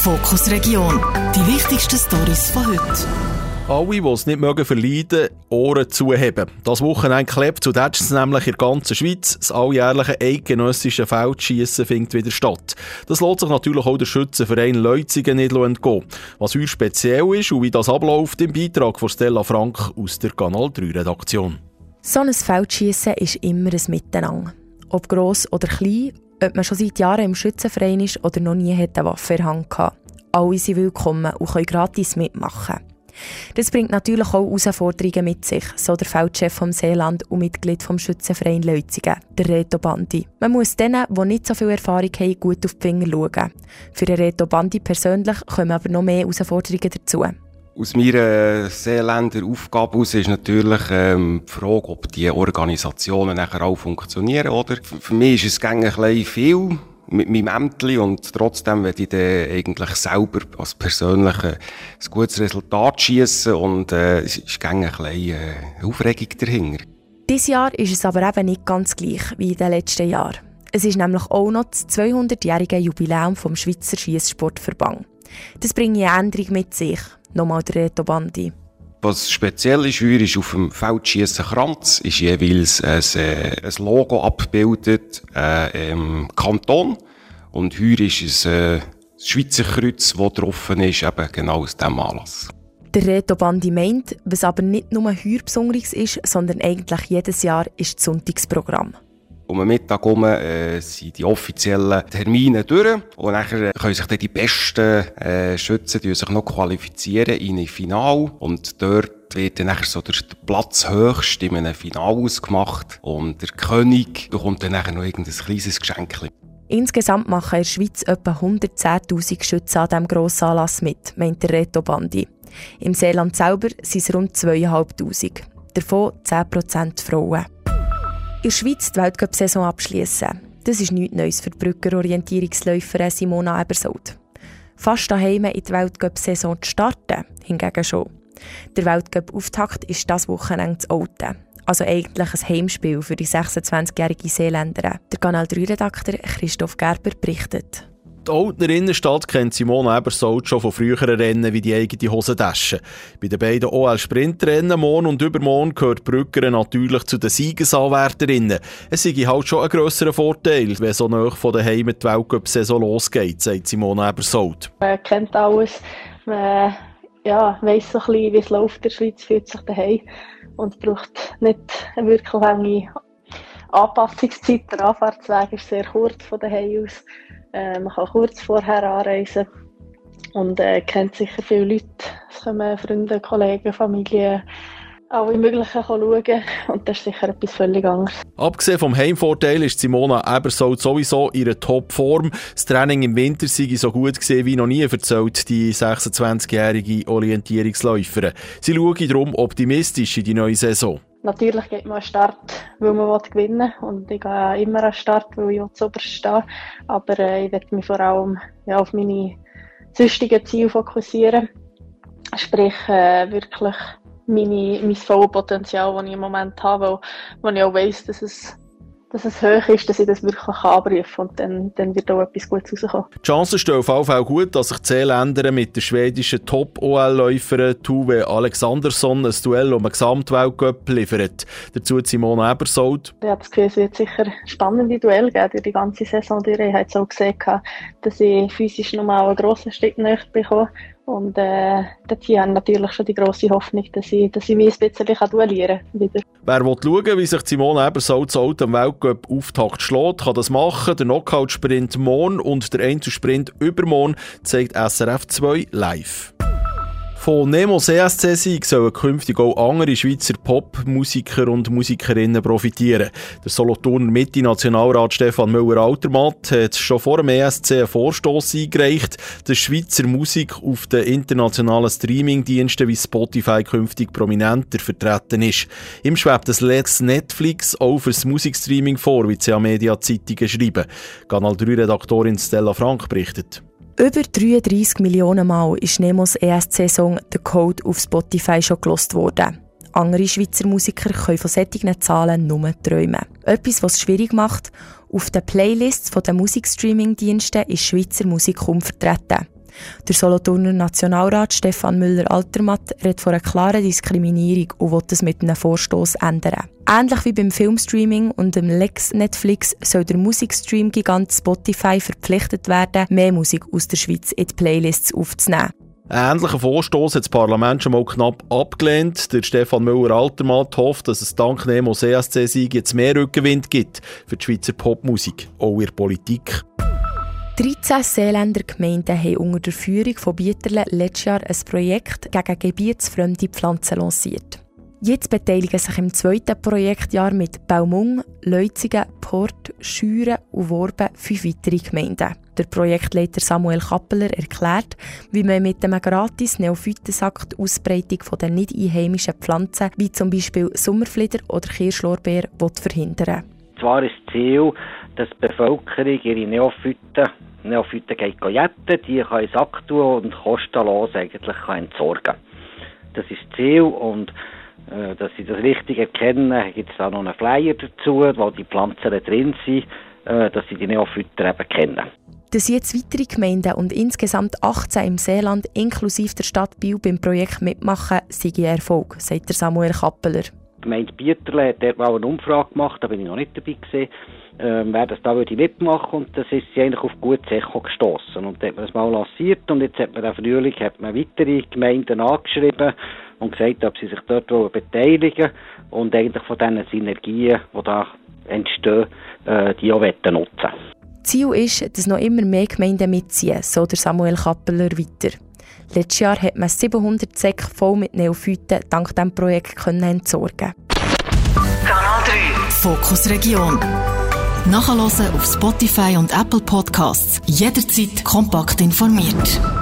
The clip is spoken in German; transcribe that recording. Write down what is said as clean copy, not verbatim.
Fokus Region. Die wichtigsten Storys von heute. Alle, die es nicht verleiden mögen, Ohren zuheben. Das Wochenende klebt zu Detschs nämlich in der ganzen Schweiz. Das alljährliche eidgenössische Feldschiessen findet wieder statt. Das lässt sich natürlich auch der Schützenverein Leutzigen nicht entgehen. Was heute speziell ist und wie das abläuft, im Beitrag von Stella Frank aus der Kanal 3 Redaktion. So ein Feldschiessen ist immer ein Miteinander. Ob gross oder klein, ob man schon seit Jahren im Schützenverein ist oder noch nie eine Waffe in der Hand hatte. Alle sind willkommen und können gratis mitmachen. Das bringt natürlich auch Herausforderungen mit sich, so der Feldchef vom Seeland und Mitglied vom Schützenverein Leutzigen, der Reto Bandi. Man muss denen, die nicht so viel Erfahrung haben, gut auf die Finger schauen. Für den Reto Bandi persönlich kommen aber noch mehr Herausforderungen dazu. Aus meiner Seeländer Aufgabe aus ist natürlich die Frage, ob die Organisationen nachher auch funktionieren, oder? Für mich ist es ein bisschen viel mit meinem Ämtli und trotzdem will ich dann eigentlich selber als persönlich ein gutes Resultat schiessen und es ist ein bisschen Aufregung dahinter. Dieses Jahr ist es aber eben nicht ganz gleich wie in den letzten Jahren. Es ist nämlich auch noch das 200-jährige Jubiläum vom Schweizer Schiesssportverband. Das bringt eine Änderung mit sich. Nochmal der Reto Bandi. Was speziell ist, ist auf dem Feldschiessen-Kranz ist jeweils ein Logo abgebildet, Kanton. Und heuer ist es das Schweizer Kreuz, das drauf ist, eben genau aus diesem Anlass. Der Reto Bandi meint, was aber nicht nur heuer Besonderes ist, sondern eigentlich jedes Jahr ist das Sonntagsprogramm. Um den Mittag herum sind die offiziellen Termine durch und nachher können sich dann die besten Schützen sich noch qualifizieren in ein Finale und dort wird dann nachher so der Platzhöchste in einem Finale ausgemacht und der König bekommt dann nachher noch irgendein kleines Geschenk. Insgesamt machen in der Schweiz etwa 110'000 Schützen an diesem grossen Anlass mit, meint der Reto Bandi. Im Seeland selber sind es rund 2'500, davon 10% Frauen. In der Schweiz die Weltcup-Saison abschließen. Das ist nichts Neues für die Brücker-Orientierungsläuferin Simona Ebersold. Fast daheim in die Weltcup-Saison zu starten, hingegen schon. Der Weltcup-Auftakt ist das Wochenende zu Olten. Also eigentlich ein Heimspiel für die 26-jährige Seeländerin. Der Kanal 3-Redakteur Christoph Gerber berichtet. Die Oltener Innenstadt kennt Simona Ebersold schon von früheren Rennen wie die eigene Hosentasche. Bei den beiden OL-Sprintrennen morgen und übermorgen gehört Brücker natürlich zu den Siegesanwärterinnen. Es sei halt schon ein grösserer Vorteil, wenn so nahe von daheim die Weltcup-Saison losgeht, sagt Simona Ebersold. Man kennt alles, man weiss so ein bisschen, wie es läuft in der Schweiz, fühlt sich daheim und braucht nicht eine wirklich lange Anpassungszeit. Der Anfahrtsweg ist sehr kurz von daheim aus. Man kann kurz vorher anreisen und kennt sicher viele Leute. Es kommen Freunde, Kollegen, Familie, alle möglichen schauen und das ist sicher etwas völlig anderes. Abgesehen vom Heimvorteil ist Simona Ebersold sowieso in ihrer Topform. Das Training im Winter sei so gut gewesen wie noch nie, erzählt die 26-jährige Orientierungsläuferin. Sie schaue darum optimistisch in die neue Saison. Natürlich geht man an den Start, weil man gewinnen will. Und ich gehe immer an den Start, weil ich zuoberst stehe. Aber ich werde mich vor allem auf meine sonstigen Ziele fokussieren. Sprich, wirklich mein volles Potenzial, das ich im Moment habe, weil ich auch weiss, dass es hoch ist, dass ich das wirklich anrufen kann und dann wird auch etwas Gutes rauskommen. Die Chancen stehen auf jeden Fall gut, dass sich die Seeländer mit der schwedischen Top-OL-Läuferin Tuve Alexandersson ein Duell um den Gesamtweltcup liefert. Dazu Simona Ebersold. Ich habe das Gefühl, es wird sicher spannende Duell geben durch die ganze Saison. Ich habe jetzt auch gesehen, dass ich physisch nochmal einen grossen Schritt näher bekomme. Und dazu haben natürlich schon die grosse Hoffnung, dass ich mich ein bisschen duellieren kann. Wieder. Wer will schauen, wie sich Simona Ebersold zu Olten am Weltcup-Auftakt schlägt, kann das machen. Der Knockout-Sprint morgen und der Einzelsprint übermorgen zeigt SRF 2 live. Von Nemos ESC-Sieg sollen künftig auch andere Schweizer Popmusiker und Musikerinnen profitieren. Der Solothurner Mitte-Nationalrat Stefan Müller-Altermatt hat schon vor dem ESC einen Vorstoss eingereicht, dass Schweizer Musik auf den internationalen Streamingdiensten wie Spotify künftig prominenter vertreten ist. Ihm schwebt das Lex Netflix auch für das Musikstreaming vor, wie die CA-Media-Zeitungen schreiben. Kanal 3-Redaktorin Stella Frank berichtet. Über 33 Millionen Mal ist Nemos ESC-Song «The Code» auf Spotify schon gelost worden. Andere Schweizer Musiker können von solchen Zahlen nur träumen. Etwas, was es schwierig macht, auf den Playlists der Musikstreaming-Diensten ist Schweizer Musik kaum vertreten. Der Solothurner Nationalrat Stefan Müller-Altermatt redet von einer klaren Diskriminierung und will das mit einem Vorstoss ändern. Ähnlich wie beim Filmstreaming und dem Lex Netflix soll der Musikstream-Gigant Spotify verpflichtet werden, mehr Musik aus der Schweiz in die Playlists aufzunehmen. Einen ähnlichen Vorstoss hat das Parlament schon mal knapp abgelehnt. Der Stefan Müller-Altermatt hofft, dass es dank Nemo CSC-Sieg jetzt mehr Rückenwind gibt für die Schweizer Popmusik, auch in der Politik. 13 Seeländer Gemeinden haben unter der Führung von Bieterle letztes Jahr ein Projekt gegen gebietsfremde Pflanzen lanciert. Jetzt beteiligen sich im zweiten Projektjahr mit Baumung, Leuzingen, Port, Schüren und Worben 5 weitere Gemeinden. Der Projektleiter Samuel Kappeler erklärt, wie man mit einem gratis Neophytensack die Ausbreitung der nicht einheimischen Pflanzen, wie zum Beispiel Sommerflieder oder Kirschlorbeer, verhindern will. Zwar ist das Ziel, dass die Bevölkerung ihre Neophyten geht jetten, die kann in den Sack tun und kostenlos eigentlich entsorgen kann. Das ist das Ziel und dass sie das richtig erkennen, gibt es da noch einen Flyer dazu, wo die Pflanzen drin sind, dass sie die Neophyten eben kennen. Dass jetzt weitere Gemeinden und insgesamt 18 im Seeland inklusive der Stadt Biel beim Projekt mitmachen, sei ein Erfolg, sagt Samuel Kappeler. Die Gemeinde Bieterle hat dort mal eine Umfrage gemacht, da bin ich noch nicht dabei gewesen, wer das da würde mitmachen, und das ist sie eigentlich auf gutes Echo gestossen. Und dann hat man das mal lanciert und jetzt hat man im Frühling weitere Gemeinden angeschrieben und gesagt, ob sie sich dort beteiligen wollen und eigentlich von diesen Synergien, die da entstehen, die auch nutzen wollen. Ziel ist, dass noch immer mehr Gemeinden mitziehen, so der Samuel Kappeler weiter. Letztes Jahr hat man 700 Säcke voll mit Neophyten dank diesem Projekt entsorgen. Kanal 3 Fokus Region. Nachhören auf Spotify und Apple Podcasts. Jederzeit kompakt informiert.